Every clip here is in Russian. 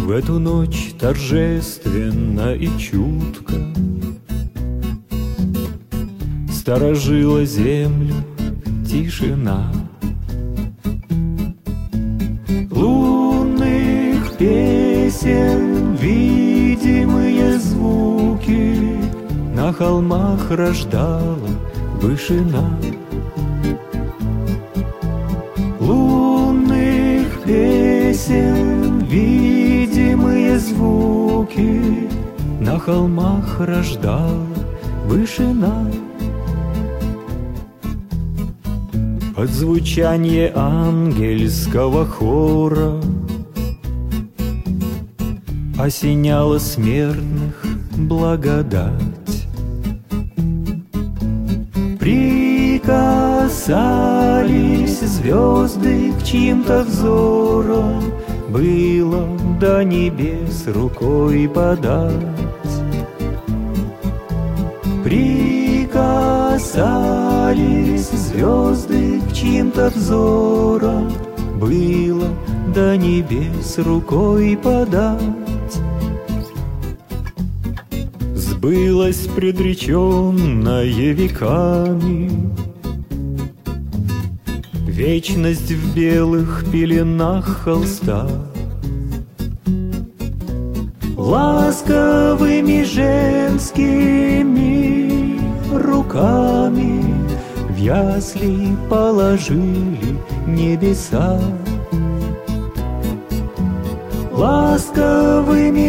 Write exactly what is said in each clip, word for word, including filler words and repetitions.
В эту ночь торжественно и чутко сторожила землю тишина. Лунных песен видимые звуки на холмах рождала вышина. Лунных песен видимые звуки на холмах рождала вышина. Под звучанье ангельского хора осеняла смертных благодать. Прикасались звезды к чьим-то взорам, было до небес рукой подать. Прикасались звезды к чьим-то взорам, было до небес рукой подать. Сбылось предреченное веками, вечность в белых пеленах холста. Ласковыми женскими руками в ясли положили небеса. Ласковыми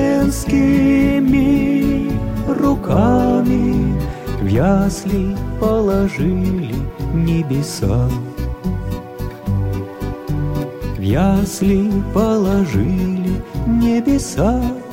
женскими руками в ясли положили небеса. В ясли положили небеса.